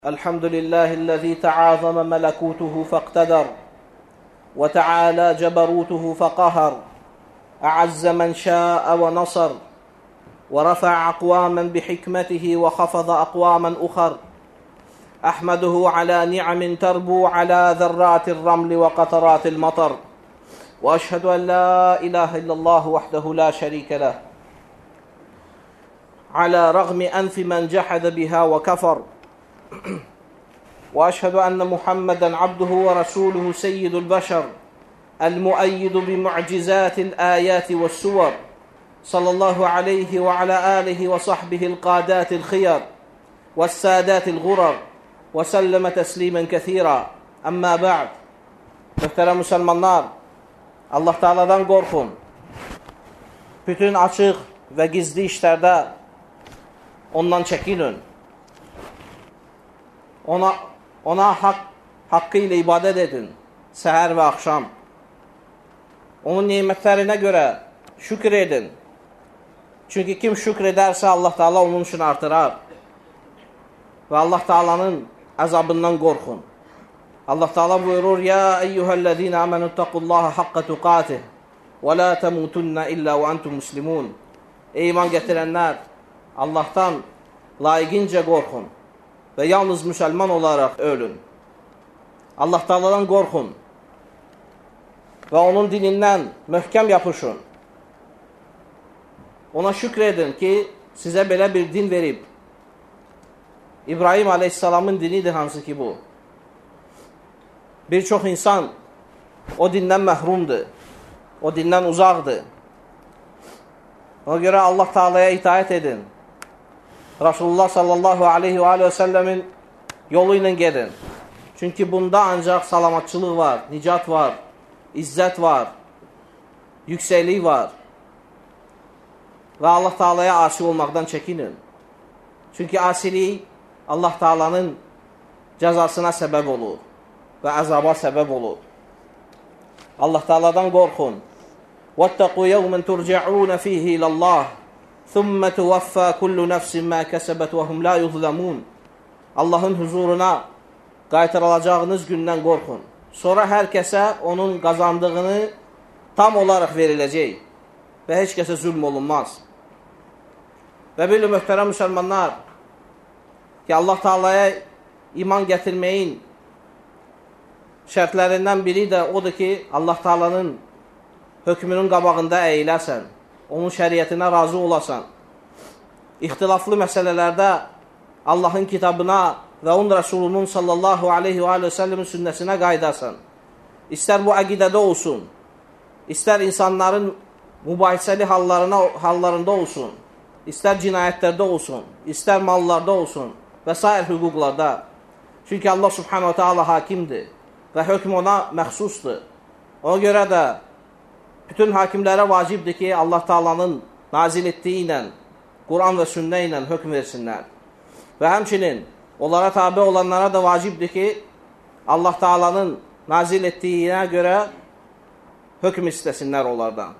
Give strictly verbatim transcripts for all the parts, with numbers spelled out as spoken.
الحمد لله الذي تعاظم ملكوته فاقتدر وتعالى جبروته فقهر أعز من شاء ونصر ورفع أقواما بحكمته وخفض أقواما أخر أحمده على نعم تربو على ذرات الرمل وقطرات المطر وأشهد أن لا إله إلا الله وحده لا شريك له على رغم أنف من جحد بها وكفر وأشهد أن محمدا عبده ورسوله سيد البشر المؤيد بمعجزات الآيات والسور صلى الله عليه وعلى آله وصحبه القادات الخير والسادات الغرر وسلم تسليما كثيرا. أما بعد. Möhtərəm müsəlmanlar, Allah Teala'dan qorxun. Bütün açıq və gizli işlərdə ondan çəkinin. Ona, ona haqq, haqqı ilə ibadət edin, səhər və axşam. Onun nimətlərinə görə şükür edin. Çünki kim şükür edərsə Allah Teala onun üçün artırar. Və Allah Teala'nın əzabından qorxun. Allah Teala buyurur: "Ya eyyuhellezine amenuttaqullaha haqqa tuqatih və la tamutunna illa və entum muslimun." Ey iman gətirənlər, Allahdan layiqincə qorxun və yalnız müsəlman olaraq ölün. Allah Teala'dan qorxun və onun dinindən möhkəm yapışın. Ona şükür edin ki, sizə belə bir din verib. İbrahim Aleyhisselamın dinidir hansı ki bu. Bir çox insan o dindən məhrumdur, o dindən uzaqdır. Ona görə Allah Teala'ya itaət edin. Rasulullah sallallahu aleyhi və aleyhi və səlləmin yolu ilə gedin. Çünki bunda ancaq salamatçılıq var, nicat var, izzət var, yüksəklik var. Və Allah Teala'ya asi olmaqdan çəkinin. Çünki asilik Allah Teala'nın cəzasına səbəb olur və əzaba səbəb olur. Allah Teala'dan qorxun. وَاتَّقُوا يَوْمًا تُرْجَعُونَ فِيهِ إِلَى اللّٰهِ ثُمَّ تُوَفَّى كُلُّ نَفْسٍ مَا كَسَبَتْ وَهُمْ لَا يُظْلَمُونَ. Allahın huzuruna qaytarılacağınız gündən qorxun. Sonra hər kəsə onun qazandığını tam olaraq veriləcək və heç kəsə zülm olunmaz. Və bilin möhtərəm müsəlmanlar ki, Allah Teala'ya iman gətirməyin şərtlərindən biri də odur ki, Allah Teala'nın hökmünün qabağında əyiləsən, onun şəriətinə razı olasan, ixtilaflı məsələlərdə Allahın kitabına və onun Rəsulunun sallallahu aleyhi və aleyhi və səlləmin sünnəsinə qaydasan. İstər bu əqidədə olsun, istər insanların mübahisəli hallarına, hallarında olsun, istər cinayətlərdə olsun, istər mallarda olsun və sair hüquqlarda. Çünki Allah subhanahu ta'ala hakimdir və hökm ona məxsusdur. Ona görə də bütün hakimlərə vacibdir ki, Allah Teala'nın nazil etdiyi ilə, Quran və sünnə ilə hökm versinlər. Və həmçinin onlara tabi olanlara da vacibdir ki, Allah Teala'nın nazil etdiyinə görə hökm istəsinlər onlardan.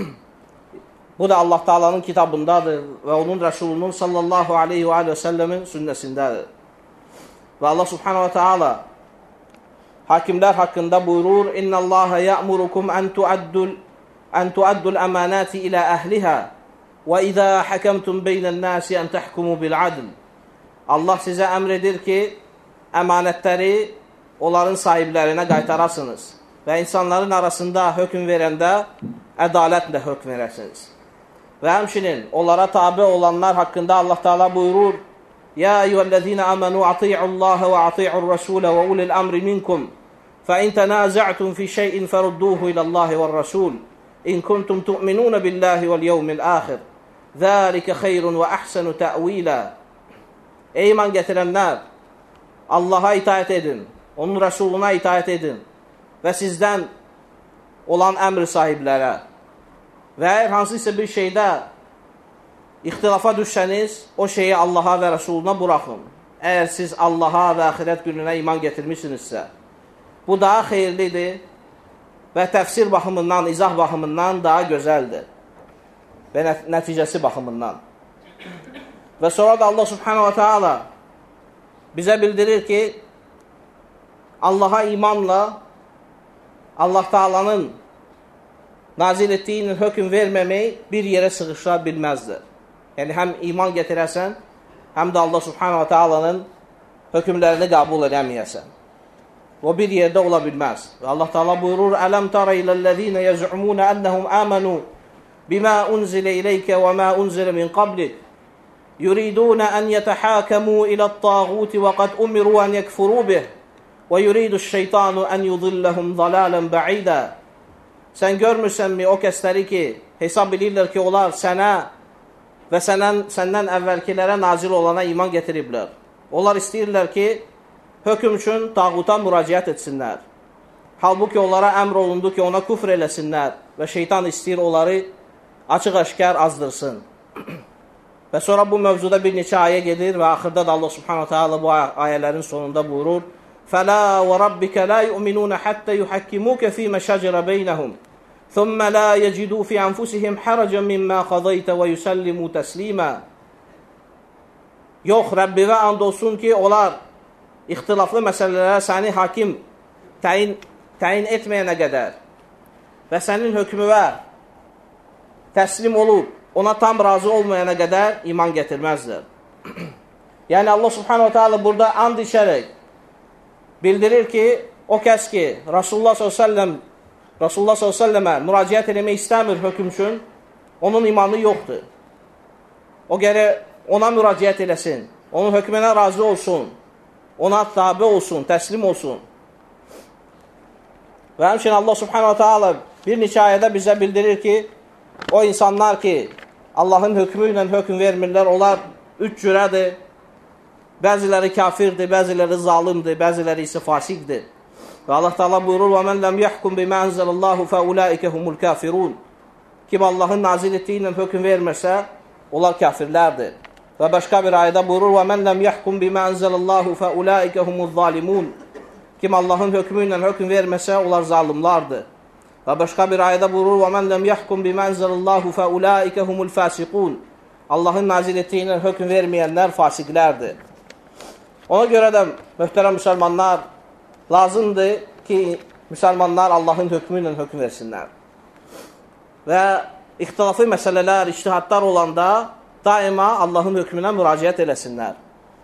Bu da Allah Teala'nın kitabındadır və onun Rəsulunun sallallahu aleyhi və aleyhi və səlləmin sünnəsindədir. Və Allah subhanahu wa ta'ala hakimlər haqqında buyurur: "İnna Allaha ya'murukum an tu'addul an tu'addul amanati ila ahliha və izə hakamtum beynən-nasi an tahkumu bil-adl." Allah sizə əmr edir ki, əmanətləri onların sahiblərinə qaytarasınız və insanların arasında hökm verəndə ədalətlə hökm verəsiniz. Və həmçinin onlara tabi olanlar haqqında Allah Teala buyurur: "Ya eyyuhellezine amanu ati'ullaha və ati'ur-rasula və ulil amri minkum fa in tanaza'tum fi şey'in farudduhu ilallahi ve'r-rasul in kuntum tu'minun billahi ve'l-yevmil-ahir. Zalika xeyrun və ahsanu ta'wila." Ey iman gətirənlər, Allah'a itaət edin, onun Rəsuluna itaət edin və sizdən olan əmr sahiblərə və əgər hansısa bir şeydə ixtilafa düşsəniz, o şeyi Allah'a və Rəsuluna buraxın. Əgər siz Allah'a və axirət gününə iman gətirmişsinizsə, bu daha xeyirlidir və təfsir baxımından, izah baxımından daha gözəldir və nəticəsi baxımından. Və sonra da Allah subhanahu wa ta'ala bizə bildirir ki, Allaha imanla Allah Taala'nın nazil etdiyi hökm verməmək bir yerə sığışa bilməzdir. Yəni, həm iman getirəsən, həm də Allah Subhanahu Taala'nın hökmlərini qəbul edəməyəsən. O bir yerdə ola bilməz. Allah Taala buyurur: "Ələm tara iləl-ləzīne yez'umun ennehum amanu bima unzila ilayka və ma unzila min qablik yuridun an yetahakamu ile't-tağut və qad umiru an yekfuru bih və yuridu'ş-şeytanu an yudillahum dalalan ba'ida." Sən görmürsənmi o kəsləri ki, hesab edirlər ki, onlar sənə və səndən, səndən əvvəlkilərə nazil olana iman getiriblər. Onlar istəyirlər ki, hökm üçün tağuta müraciət etsinlər. Halbuki onlara əmr olundu ki, ona küfr eləsinlər və şeytan istəyir onları açıq-aşkar azdırsın. Və sonra bu mövzuda bir neçə ayə gedir və axırda da Allah Subhanahu Taala bu ayələrin sonunda buyurur: "Fəla və rabbikə la yu'minun hatta yuhakkimuka fima şəcərə beynəhum, thumma la yecidū fi anfusihim haracan mimma qadaytə və yusallimu təslimə." Yox, Rəbbivə and olsun ki, onlar ixtilaflı məsələlərə səni hakim təyin, təyin etməyənə qədər və sənin hökmüvə təslim olub, ona tam razı olmayana qədər iman getirməzdir. Yəni, Allah Subhanahu Teala burada and içərək bildirir ki, o kəs ki, Rasulullah sallallahu əleyhi və səlləm Rasulullah sallallahu əleyhi və səlləmə müraciət eləmək istəmir hökm üçün, onun imanı yoxdur. O gərək ona müraciət eləsin, onun hökmünə razı olsun, ona tabi olsun, təslim olsun. Və həmçinin Allah Subhanahu Teala bir neçə ayədə bizə bildirir ki, o insanlar ki, Allahın hökmü ilə hökm vermirlər, onlar üç cürədir. Bəziləri kafirdir, bəziləri zalimdir, bəziləri isə fasiqdir. Və Allah Teala buyurur: "Və men lem yahkum bima enzelallahu fe ulaike humul kafirun." Kim Allahın nazil etdiyi ilə hökm vermirsə, onlar kafirlərdir. Və başqa bir ayədə buyurur: "Və men lem yahkum bima enzelallahu fe ulaike humuz zalimun." Kim Allahın hökmü ilə hökm verməsə, onlar zalimlardır. Və başqa bir ayədə buyurur: "Və men lem yahkum bima enzelallahu fe ulaike humul fasiqun." Allahın nazil etdiyi ilə hökm verməyənlər fasiqlərdir. Ona görə də möhtərəm müsəlmanlar, lazımdır ki, müsəlmanlar Allahın hökmü ilə hökm versinlər. Və ixtilaflı məsələlər, ictihadlar olanda daima Allahın hökmünə müraciət eləsinlər.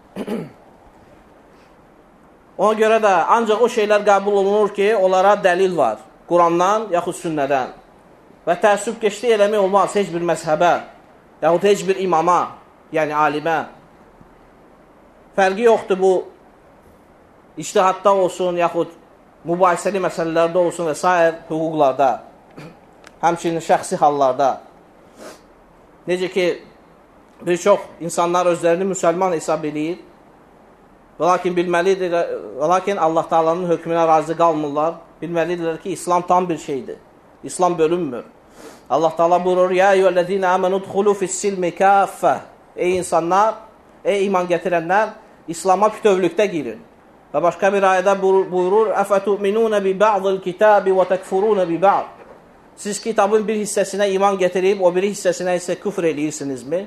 Ona görə də ancaq o şeylər qəbul olunur ki, onlara dəlil var. Qurandan yaxud sünnədən. Və təəssüb keçdi eləmək olmaz heç bir məzhəbə, yaxud heç bir imama, yəni alimə. Fərqi yoxdur bu, ictihadda olsun, yaxud mübahisəli məsələlərdə olsun və s. hüquqlarda, həmçinin şəxsi hallarda. Necə ki, bir çox insanlar özlərini müsəlman hesab edir, və lakin bilməlidir, və lakin Allah Taala'nın hökmünə razı qalmırlar. Bilməlidirlər ki, İslam tam bir şeydir. İslam bölünmür. Allah Taala buyurur: "Ya eyyuhellezine amenu dkhulu fis-silmi kaffə." Ey insanlar, ey iman gətirənlər, İslam'a bütövlükdə girin. Və başqa bir ayədə buyurur: "Əfətu'minun bi ba'dil kitabi və tekfurun bi ba'd." Siz kitabın bir hissəsinə iman gətirib, o biri hissəsinə isə küfr eləyirsinizmi?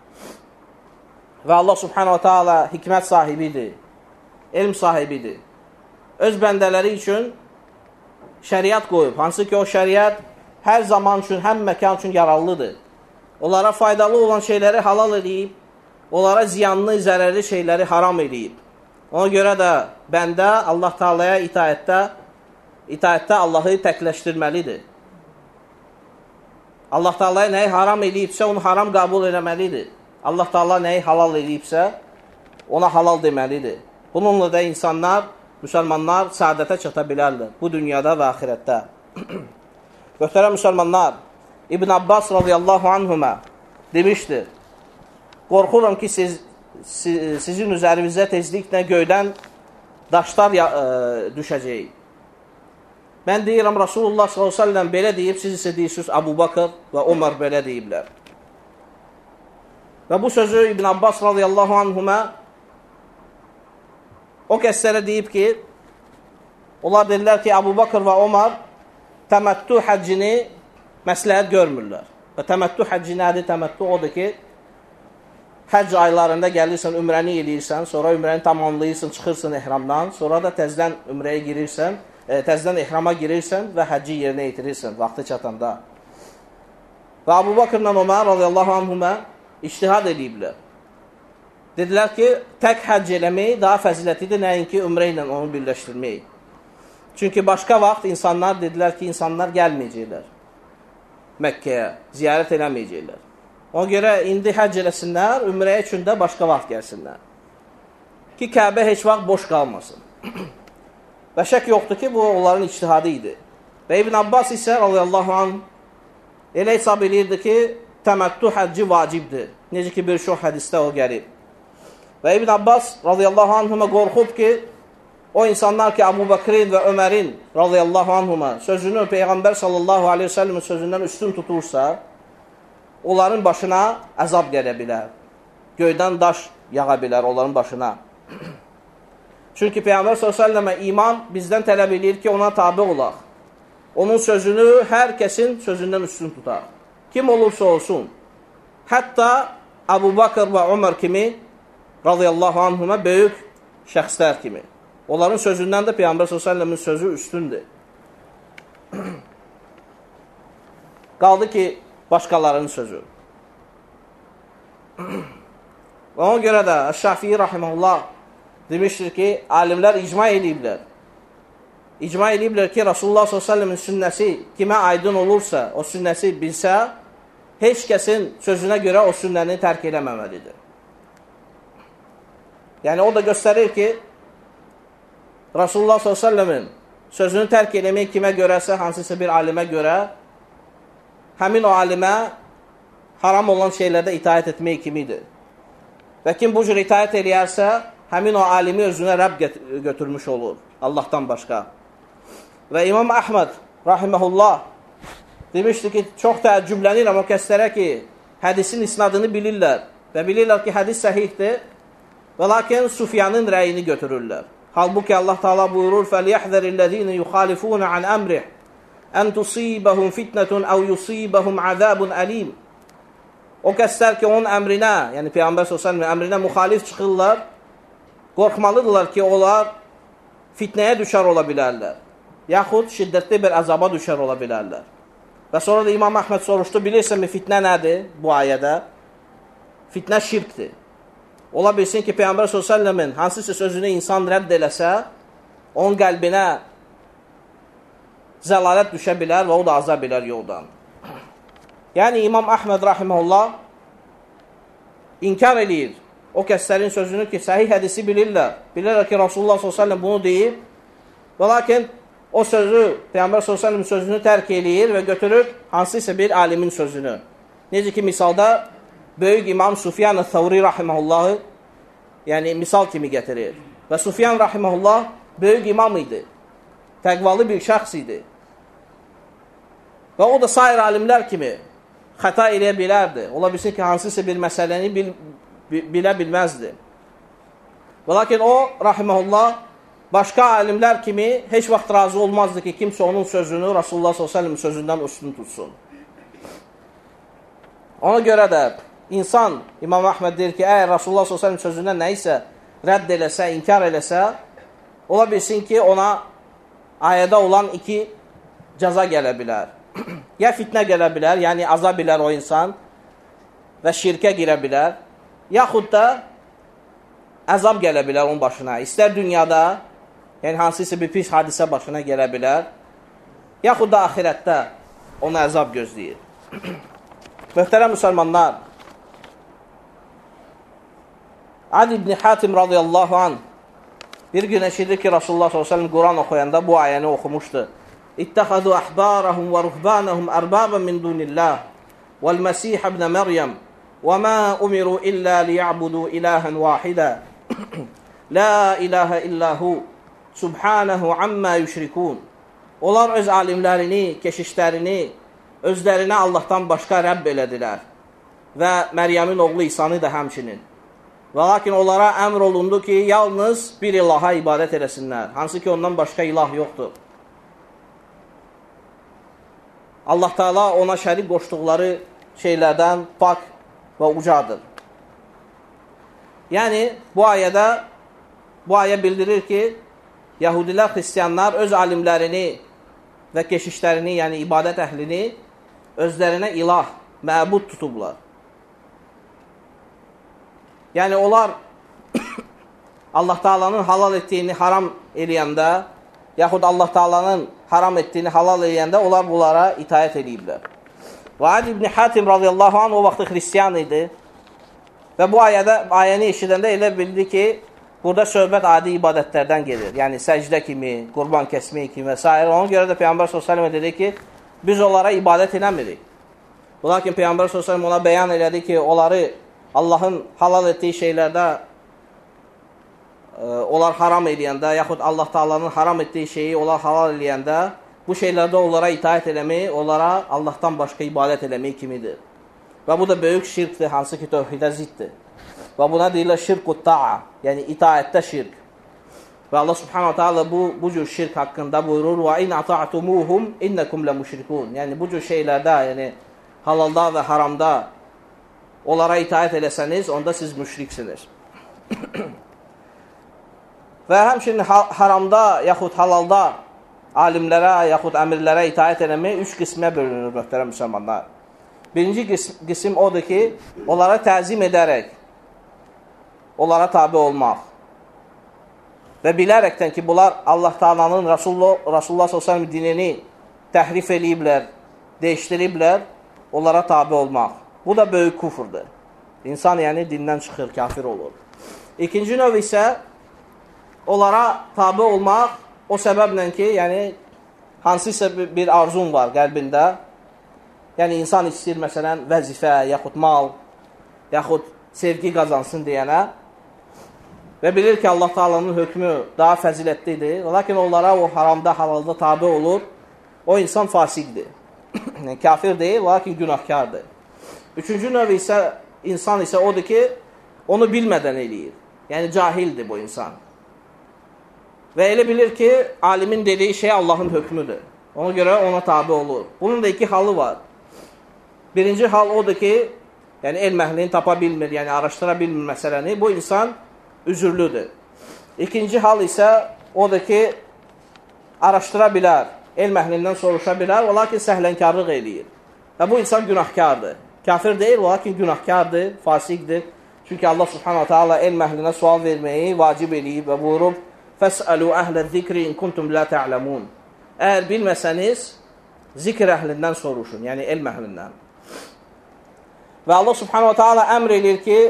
Və Allah Subhanahu Taala hikmət sahibidir, elm sahibidir. Öz bəndələri üçün şəriət qoyub, hansı ki o şəriət hər zaman üçün, həm məkan üçün yararlıdır. Onlara faydalı olan şeyləri halal edib, onlara ziyanlı, zərərli şeyləri haram edib. Ona görə də bəndə Allah Taala'ya itaətdə, itaətdə Allahı təkləşdirməlidir. Allah Taala'ya nəyi haram edibsə, onu haram qəbul eləməlidir. Allah Taala nəyi halal edibsə, ona halal deməlidir. Bununla da insanlar, müsəlmanlar səadətə çata bilərlər, bu dünyada və axirətdə. Möhtərəm müsəlmanlar, İbn Abbas radiyallahu anhuma demişdir: "Qorxuram ki, siz, siz, sizin üzərinizə tezliklə göydən daşlar e, düşəcək. Mən deyirəm, Rasulullah sallallahu əleyhi və səlləm belə deyib, siz isə deyirsiniz, Əbu Bakır və Ömər belə deyiblər." Və bu sözü İbn Abbas radiyallahu anhuma o kəslərə deyib ki, onlar dedilər ki, Əbu Bakır və Ömər təməttü həccini məsləhət görmürlər. Və təməttü həcci nədir? Təməttü odur ki, həcc aylarında gəlirsən, ümrəni eləyirsən, sonra ümrəni tamamlayırsan, çıxırsan ehramdan, sonra da təzdən ümrəyə girirsən, e, təzdən ehrama girirsən və həcci yerinə yetirirsən vaxtı çatanda. Və Abu Bakrla Ömər radiyallahu anhumə ictihad ediblər. Dedilər ki, tək həcc eləmək daha fəzilətlidir, nəinki ümrə ilə onu birləşdirmək. Çünki başqa vaxt insanlar dedilər ki, insanlar gəlməyəcəklər Məkkəyə, ziyarət eləməyəcəklər. Ona görə indi həcc eləsinlər, ümrəyə üçün də başqa vaxt gəlsinlər. Ki, Kəbə heç vaxt boş qalmasın. Və şək yoxdur ki, bu onların ictihadı idi. Və İbn Abbas isə radiyallahu anh elə hesab edirdi ki, təməttü həcci vacibdir. Necə ki, bir çox hədisdə o gəlib. Və İbn Abbas radiyallahu anhuma qorxub ki, o insanlar ki, Abu Bakrin və Ömərin radiyallahu anhuma sözünü Peyğəmbər sallallahu aleyhi ve sellemin sözündən üstün tutursa, onların başına əzab gələ bilər. Göydən daş yağa bilər onların başına. Çünki Peyğəmbər sallallahu aleyhi ve selleme iman bizdən tələb edir ki, ona tabi olaq. Onun sözünü hər kəsin sözündən üstün tutar. Kim olursa olsun. Hətta Abu Bakr və Ömər kimi radiyallahu anhuma böyük şəxslər kimi. Onların sözündən də Peyğəmbər sallallahu aleyhi ve sellemin sözü üstündür. Qaldı ki, başqalarının sözü. Ona görə də Şafii rahimehullah demişdir ki, alimlər icma ediblər. İcma ediblər ki, Rasulullah sallallahu aleyhi ve sellemin sünnəsi kimə aydın olursa, o sünnəsi bilsə, heç kəsin sözünə görə o sünnəni tərk eləməməlidir. Yəni, o da göstərir ki, Rasulullah sallallahu aleyhi ve sellemin sözünü tərk eləmək kimə görəsə, hansısa bir alimə görə, həmin o alimə haram olan şeylərdə itaət etmək kimidir. Və kim bu cür itaət eləyərsə, həmin o alimi özünə Rəbb götürmüş olur, Allahdan başqa. Və İmam Əhməd rahiməhullah demişdi ki, çox təəccüblənirəm o kəslərə ki, hədisin isnadını bilirlər və bilirlər ki, hədis səhihdir və lakin Sufyanın rəyini götürürlər. Halbuki Allah Teala buyurur: "Fəliyəhdər illezine yuxalifun an əmrih en tusibahum fitnetun ev yusibahum azabun alim." O kəslər ki, onun əmrinə, yəni Peyğəmbər sallallahu əleyhi və səlləm əmrinə müxalif çıxırlar, qorxmalıdırlar ki, onlar fitnəyə düşər ola bilərlər, yaxud şiddətli bir əzaba düşər ola bilərlər. Və sonra da İmam Əhməd soruşdu, bilirsənmi fitnə nədir bu ayədə? Fitnə şirkdir. Ola bilsin ki, Peyğəmbər sallallahu əleyhi və səlləmin hansısa sözünü insan rədd eləsə, onun qəlbinə zəlalət düşə bilər və o da aza bilər yoldan. Yəni, İmam Əhməd rahiməhullah inkar eləyir o kəslərin sözünü ki, səhih hədisi bilirlər. Bilirlər ki, Rasulullah sallallahu əleyhi və səlləm bunu deyib və lakin o sözü, Peyğəmbər sallallahu əleyhi və səlləm sözünü tərk eləyir və götürür hansısa bir alimin sözünü. Necə ki, misalda böyük İmam Sufyan Thawri rahiməhullahı, yəni misal kimi gətirir. Və Sufyan rahiməhullah böyük imam idi, təqvalı bir şəxs idi. Və o da sair alimlər kimi xəta eləyə bilərdi. Ola bilsin ki, hansısa bir məsələni bil, bilə bilməzdi. Və lakin o, rahiməhullah, başqa alimlər kimi heç vaxt razı olmazdı ki, kimsə onun sözünü Rasulullah sallallahu əleyhi və səlləm sözündən üstün tutsun. Ona görə də insan, İmam Əhməd deyir ki, əgər Rasulullah sallallahu əleyhi və səlləm sözündən nə isə rədd eləsə, inkar eləsə, ola bilsin ki, ona ayədə olan iki cəza gələ bilər. Ya fitnə gələ bilər, yəni aza bilər o insan və şirkə girə bilər, yaxud da əzab gələ bilər onun başına. İstər dünyada, yəni hansısa bir pis hadisə başına gələ bilər, yaxud da axirətdə ona əzab gözləyir. Möhtərəm müsəlmanlar, Adi ibn Hatim radiyallahu anh bir gün eşidir ki, Rasulullah sallallahu əleyhi və səlləm Quran oxuyanda bu ayəni oxumuşdu. İttəxəzu əhbarəhum və ruhbanəhum ərbaban min dunillah vəl-Məsih ibn Məryəm və mə umiru illə liya'budu ilahən vahidə la ilahə illəhu subhanəhu ammə yüşrikun. Onlar öz alimlərini, keşişlərini özlərinə Allahdan başqa Rəbb elədilər və Məryəmin oğlu İsanı da həmçinin. Və lakin onlara əmr olundu ki, yalnız bir ilaha ibadət eləsinlər, hansı ki, ondan başqa ilah yoxdur. Allah Teala ona şərik qoşduqları şeylərdən pak və ucadır. Yəni, bu ayədə, bu ayə bildirir ki, Yahudilər, xristiyanlar öz alimlərini və keşişlərini, yəni ibadət əhlini özlərinə ilah, məbud tutublar. Yəni, onlar Allah Taala'nın halal etdiyini haram eləyəndə, yaxud Allah Taala'nın haram etdiyini halal eləyəndə, onlar bunlara itayət ediblər. Və Adi ibn Hatim radiyallahu anh o vaxtı xristiyan idi və bu ayədə, ayəni eşidəndə elə bildi ki, burada söhbət adi ibadətlərdən gedir. Yəni, səcdə kimi, qurban kəsmək kimi və s. Ona görə də Peyğəmbər s.ə.v dedi ki, biz onlara ibadət eləmirik. Lakin Peyğəmbər s.ə.v ona bəyan elədi ki, onları Allahın halal etdiyi şeylərdə e, onlar haram eləyəndə, yaxud Allah Taala'nın haram etdiyi şeyi onlar halal eləyəndə, bu şeylərdə onlara itaət eləmək, onlara Allahdan başqa ibadət eləmək kimidir. Və bu da böyük şirkdir, hansı ki, tövhidə ziddir. Və buna deyirlər şirk-u ta'a, yəni itaətdə şirk. Və Allah subhanahu ta'ala bu, bu cür şirk haqqında buyurur, وَاِنْ اَطَعْتُمُوهُمْ اِنَّكُمْ لَمُشْرِكُونَ. Yəni bu cür şeylərdə, yəni halalda və haramda onlara itaət eləsəniz, onda siz müşriksiniz. Və həmçinin haramda, yaxud halalda alimlərə, yaxud əmirlərə itaət eləmək üç qismə bölünür, möhtərəm müsəlmanlar. Birinci qism odur ki, onlara təzim edərək, onlara tabi olmaq. Və bilərəkdən ki, bunlar Allah Taala'nın Rasulullah, Rasulullah sallallahu əleyhi və səlləm dinini təhrif eləyiblər, dəyişdiriblər, onlara tabi olmaq. Bu da böyük kufurdur. İnsan yəni dindən çıxır, kafir olur. İkinci növ isə onlara tabi olmaq o səbəblə ki, yəni hansısa bir arzun var qəlbində. Yəni insan istəyir məsələn vəzifə, yaxud mal, yaxud sevgi qazansın deyənə və bilir ki, Allah Taala'nın hökmü daha fəzilətlidir. Lakin onlara o haramda, halalda tabi olur. O insan fasiqdir. Yəni kafir deyil, lakin günahkardır. Üçüncü növ isə insan isə odur ki, onu bilmədən eləyir. Yəni cahildir bu insan. Və elə bilir ki, alimin dediyi şey Allahın hökmüdür. Ona görə ona tabi olur. Bunun da iki halı var. Birinci hal odur ki, yəni elm əhlini tapa bilmir, yəni araşdıra bilmir məsələni. Bu insan üzürlüdür. İkinci hal isə odur ki, araşdıra bilər, elm əhlindən soruşa bilər, lakin səhlənkarlıq eləyir. Və bu insan günahkardır. Kafir deyil, lakin günahkardır, fasiqdir. Çünki Allah subhanahu ta'ala elm əhlinə sual verməyi vacib eləyib və buyurub, فَسْأَلُوا أَهْلَ الذِّكْرِ إِنْ كُنْتُمْ لَا تَعْلَمُونَ. Əgər bilməsəniz, zikr əhlindən soruşun, yəni elm əhlindən. Və Allah subhanahu ta'ala əmr edir ki,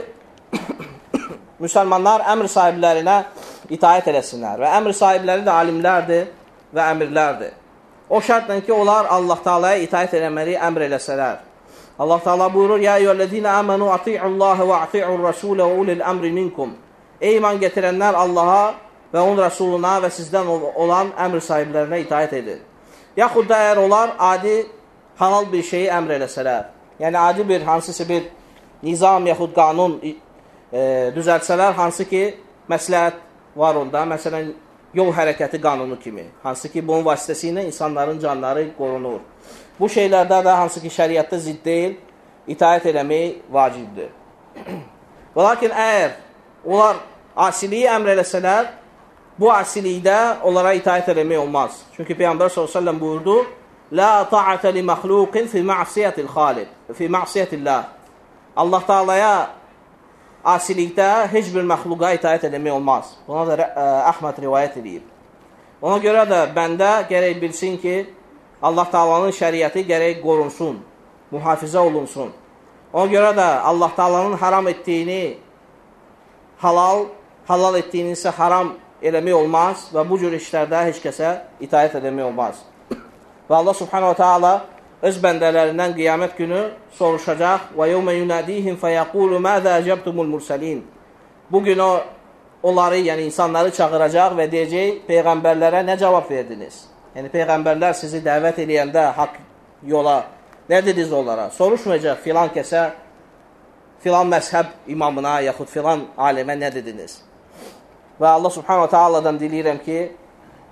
müsəlmanlar əmr sahiblərinə itaət eləsinlər. Və əmr sahibləri də alimlərdir və əmirlərdir. O şərtlə ki, onlar Allah Taala'ya itaət eləməli əmr eləsələr. Allah Taala buyurur, Ya eyyühellezine amenu ati'ullaha və ati'ur rasulə və ulil əmri minkum. Ey iman gətirənlər Allaha və onun rəsuluna və sizdən olan əmr sahiblərinə itaət edir. Yaxud da əgər onlar adi halal bir şeyi əmr eləsələr, yəni adi bir hansısa bir nizam yaxud qanun e, düzəltsələr, hansı ki məsləhət var onda, məsələn yol hərəkəti qanunu kimi, hansı ki bunun vasitəsilə insanların canları qorunur. Bu şeylərdə də hansı ki şəriətdə zidd deyil, itaət eləmək vacibdir. Və lakin əgər onlar asiliyi əmr eləsələr, bu asilikdə onlara itaət eləmək olmaz. Çünki Peyğəmbər sallallahu əleyhi və səlləm buyurdu, La ta'atə li məxluqin fi ma'siyyətil xaliq, fi ma'siyyətillah. Allah Taala'ya asilikdə heç bir məxluqa itaət eləmək olmaz. Buna da ə, Əhməd rivayət edib. Ona görə də bəndə gərək bilsin ki, Allah Taala'nın şəriəti gərək qorunsun, mühafizə olunsun. Ona görə də Allah Taala'nın haram etdiyini halal, halal etdiyini isə haram eləmək olmaz və bu cür işlərdə heç kəsə itaət eləmək olmaz. Və Allah subhanahu ta'ala öz bəndələrindən qiyamət günü soruşacaq və yevmə yunədihim fəyəqulu məzə əcəbtumul mursalin. Bugün o, onları, yəni insanları çağıracaq və deyəcək, Peyğəmbərlərə nə cavab verdiniz? Yəni Peyğəmbərlər sizi dəvət eləyəndə haqq yola, nə dediniz onlara? Soruşmayacaq filan kəsə, filan məzhəb imamına, yaxud filan alimə nə dediniz? Və Allah subhanahu ta'aladan diləyirəm ki,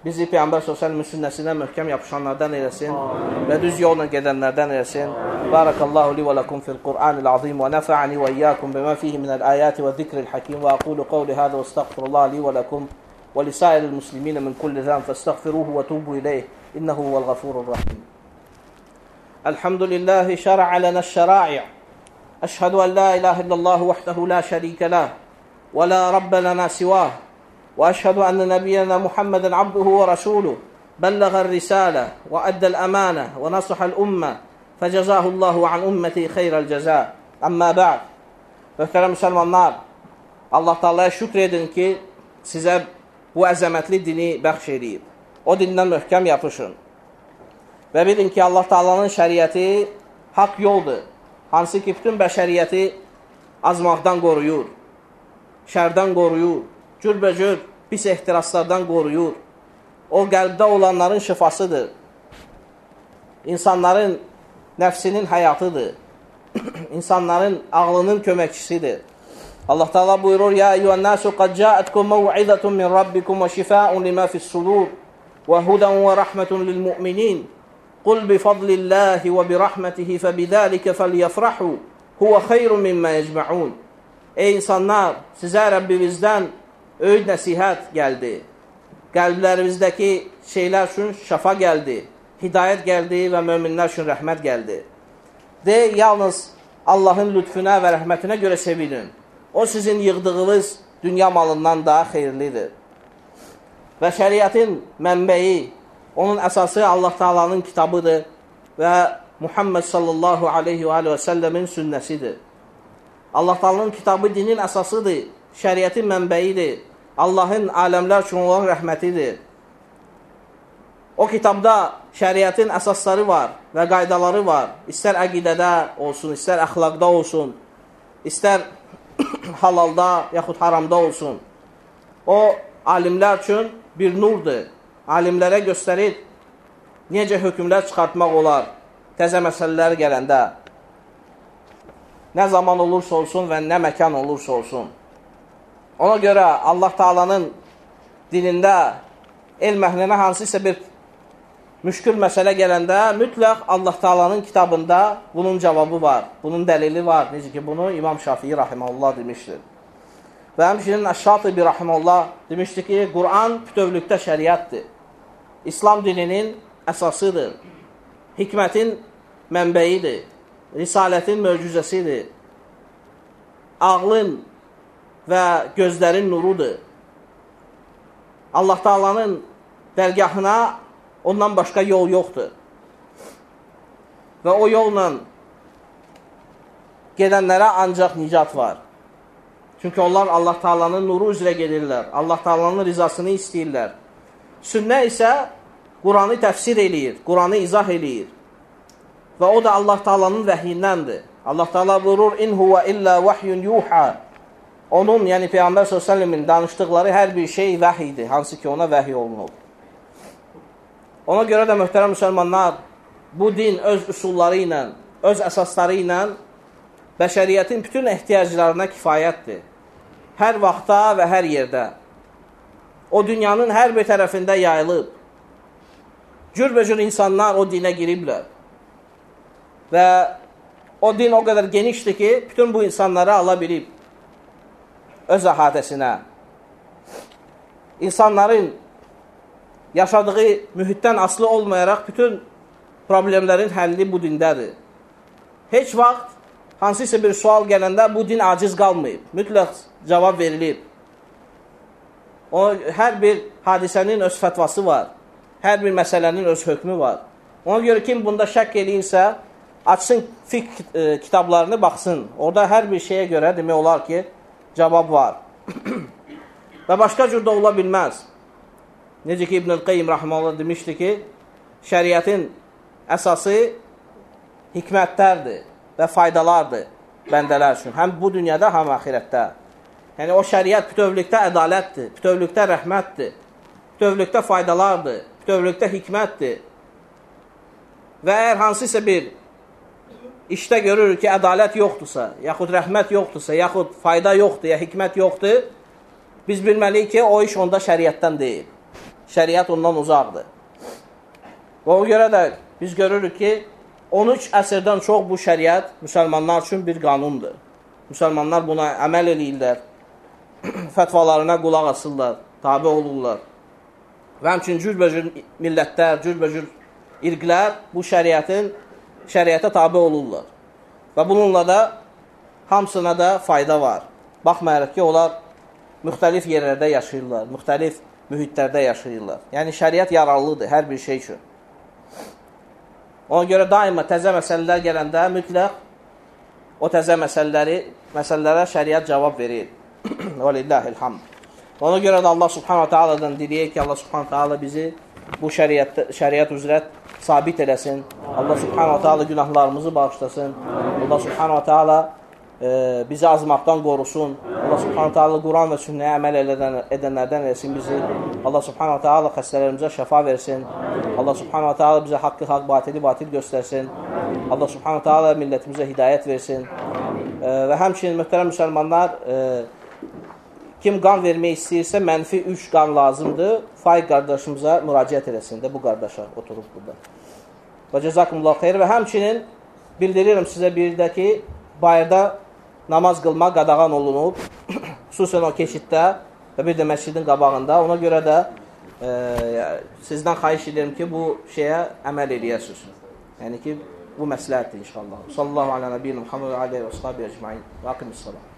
bizi Peyğəmbər s.ə.v-in sünnəsinə möhkəm yapışanlardan eləsin və düz yolla gedənlərdən eləsin. Barakallahu li və lakum fil Qur'anil azim və nəfa'ani və iyyakum bima fihi minəl ayati və zikril hakim və aqulu qavli hada və estağfirullah li və lakum və lisairil muslimin min kulli zan fəstəğfiruhu və tubu ileyh innehu huvel gafurur rahim. Elhamdülillahi şər'a lənə şəra'i' əşhədu ən la ilahe illallah vahdehu la şərikə lah və la rabbe lənə sivah وأشهد أن نبينا محمدا عبده ورسوله بلغ الرسالة وأدى الأمانة ونصح الأمة فجزاه الله عن أمتي خير الجزاء. أما بعد. Möhtərəm müsəlmanlar, Allah Taala'ya şükür edin ki, sizə bu əzəmətli dini bəxş edib. O dindən möhkəm yapışın. Və bilin ki, Allah Taala'nın şəriəti haqq yoldur. Hansı ki, bütün bəşəriyyəti azmaqdan qoruyur, şərdən qoruyur, cürbəcür pis ehtiraslardan qoruyur. O qəlbdə olanların şifasıdır. İnsanların nəfsinin həyatıdır. İnsanların ağlının köməkçisidir. Allah Teala buyurur: "Ya eyyuhan-nasu qad ca'atkum maw'izatun min rabbikum ve şifaa'un lima fi's-sudur ve hudan ve rahmetun lil-mu'minin. Qul bi fadlillahi ve bi rahmetihi febizalika felyafrahu huve hayrun mimma yecma'un." Ey insanlar, sizə Rəbbinizdən öyüd nəsihət gəldi. Qəlblərimizdəki şeylər üçün şəfa gəldi, hidayət gəldi və möminlər üçün rəhmət gəldi. De, yalnız Allahın lütfüne və rəhmətinə görə sevinin. O sizin yığdığınız dünya malından daha xeyirlidir. Və şəriətin mənbəyi, onun əsası Allah Taala'nın kitabıdır və Muhammed sallallahu aleyhi və aleyhi və səlləmin sünnəsidir. Allah Taala'nın kitabı dinin əsasıdır, şəriətin mənbəyidir. Allahın aləmlər üçün olan rəhmətidir. O kitabda şəriətin əsasları var və qaydaları var. İstər əqidədə olsun, istər əxlaqda olsun, istər halalda yaxud haramda olsun. O, alimlər üçün bir nurdur. Alimlərə göstərir necə hökmlər çıxartmaq olar təzə məsələlər gələndə. Nə zaman olursa olsun və nə məkan olursa olsun. Ona görə Allah Taala'nın dinində elm əhlinə hansısa bir müşkül məsələ gələndə mütləq Allah Taala'nın kitabında bunun cavabı var, bunun dəlili var. Necə ki, bunu İmam Şafii rahimehullah demişdir. Və həmçinin Əş-Şatibi rahimehullah demişdir ki, Quran bütövlükdə şəriətdir. İslam dininin əsasıdır. Hikmətin mənbəyidir. Risalətin möcüzəsidir. Ağlın və gözlərin nurudur. Allah Taala'nın dərgahına ondan başqa yol yoxdur. Və o yolla gedənlərə ancaq nicat var. Çünki onlar Allah Taala'nın nuru üzrə gedirlər. Allah Taala'nın rizasını istəyirlər. Sünnə isə Quranı təfsir eləyir, Quranı izah eləyir. Və o da Allah Taala'nın vəhyindəndir. Allah Taala buyurur: "İn huve illa vahyun yuha." Onun, yəni Peyğəmbər sallallahu əleyhi və səlləmin danışdıqları hər bir şey vəhidir, hansı ki ona vəhy olunub. Ona görə də möhtərəm müsəlmanlar, bu din öz üsulları ilə, öz əsasları ilə bəşəriyyətin bütün ehtiyaclarına kifayətdir. Hər vaxtda və hər yerdə. O dünyanın hər bir tərəfində yayılıb. Cürbəcür insanlar o dinə giriblər. Və o din o qədər genişdir ki, bütün bu insanları ala bilib öz əhatəsinə. İnsanların yaşadığı mühitdən asılı olmayaraq bütün problemlərin həlli bu dindədir. Heç vaxt hansısa bir sual gələndə bu din aciz qalmayıb. Mütləq cavab verilib. O, hər bir hadisənin öz fətvası var. Hər bir məsələnin öz hökmü var. Ona görə kim bunda şək eləyirsə, açsın fiqh e, kitablarını baxsın. Orada hər bir şeyə görə demək olar ki, cavab var. Və başqa cür də ola bilməz. Necə ki, İbn-i Qayyim rahimehullah demişdi ki, şəriətin əsası hikmətlərdir və faydalardır bəndələr üçün. Həm bu dünyada, həm axirətdə. Yəni, o şəriət bütövlükdə ədalətdir, bütövlükdə rəhmətdir, bütövlükdə faydalardır, bütövlükdə hikmətdir. Və əgər hansısa bir işdə görürük ki, ədalət yoxdursa, yaxud rəhmət yoxdursa, yaxud fayda yoxdur, ya hikmət yoxdur, biz bilməliyik ki, o iş onda şəriətdən deyil. şəriət ondan uzaqdır. Və o görə də biz görürük ki, on üç əsrdən çox bu şəriət müsəlmanlar üçün bir qanundur. Müsəlmanlar buna əməl edirlər, fətvalarına qulaq asırlar, tabi olurlar. Və həmçinin cürbəcür millətlər, cürbəcür irqlər bu şəriətin, şəriətə tabi olurlar. Və bununla da hamısına da fayda var. Baxmayaraq ki, onlar müxtəlif yerlərdə yaşayırlar, müxtəlif mühitlərdə yaşayırlar. Yəni, şəriət yararlıdır hər bir şey üçün. Ona görə daima təzə məsələlər gələndə mütləq o təzə məsələləri, məsələlərə şəriət cavab verir. Və lillahilhamd. Ona görə də Allah subhanahu ta'aladan diləyək ki, Allah subhanahu ta'ala bizi bu şəriət, şəriət üzrə sabit eləsin. Allah subhanahu ta'ala günahlarımızı bağışlasın. Allah subhanahu ta'ala e, bizi azmaqdan qorusun. Allah subhanahu ta'ala Quran və sünnəyə əməl edən, edənlərdən eləsin bizi. Allah subhanahu ta'ala xəstələrimizə şəfa versin. Allah subhanahu ta'ala bizə haqqı haqq, batili batil göstərsin. Allah subhanahu ta'ala millətimizə hidayət versin. E, və həmçinin möhtərəm müsəlmanlar, e, kim qan vermək istəyirsə, mənfi üç qan lazımdır. Faiq qardaşımıza müraciət eləsin də bu qardaşa oturub burada. Və cəzakumullah xeyr. Və həmçinin bildirirəm sizə bir də ki, bayırda namaz qılma qadağan olunub. Xüsusən o keçiddə və bir də məscidin qabağında. Ona görə də e, sizdən xahiş edirəm ki, bu şeyə əməl edəyəsiniz. Yəni ki, bu məsləhətdir inşallah. Sallallahu ala nəbiyyina Muhammed və aleyhi və sahabi əcmain. Və aqimissalam.